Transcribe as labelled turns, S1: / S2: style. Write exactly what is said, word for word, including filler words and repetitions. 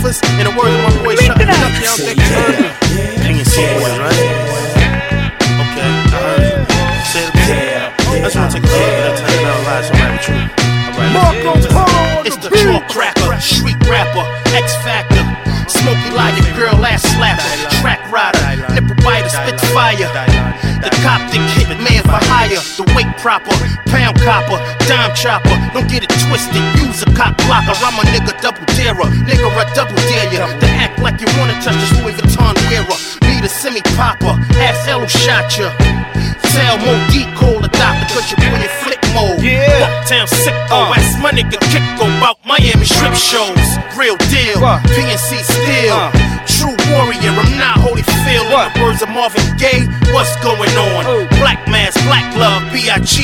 S1: Memphis. In the words of my boy Chuck Duck, y'all think you heard me? P N C boys, right? Okay, I heard you. Say it again. I just wanna take a look at that time down live, so it might be true.
S2: Marco Polo,
S1: it's the chalk cracker, street rapper, X Factor, Smokey like a girl ass slapper, track rider, nipple biter, spit fire. The Coptic hitman for hire, the weight proper, pound copper, dime chopper. Don't get it twisted, use a cock blocker. I'm a nigga double darer, nigga I double dare ya to act like you wanna touch this Louis Vuitton wearer. Be the semi popper, ask L who shot ya. Tell Mo D call the doctor cause you put in flip mode.
S2: Yeah.
S1: Uptown sicko, uh. ask my nigga Kicko about Miami strip shows. Real deal,
S2: what?
S1: P N C still. Uh. True warrior, I'm not Holyfield. In the words of Marvin Gaye, what's going on? Ooh. Black mask, black love, B I G